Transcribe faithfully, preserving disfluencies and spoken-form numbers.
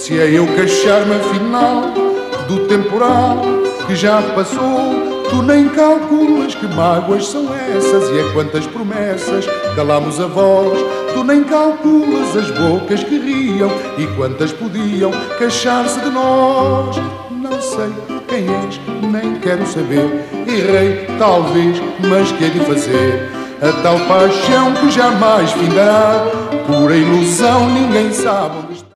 Se é eu queixar-me afinal do temporal que já passou, tu nem calculas que mágoas são essas, e é quantas promessas calamos a voz. Tu nem calculas as bocas que riam e quantas podiam queixar-se de nós. Não sei quem és, nem quero saber. Errei, talvez, mas que hei de fazer? A tal paixão que jamais findará, pura ilusão, ninguém sabe onde está.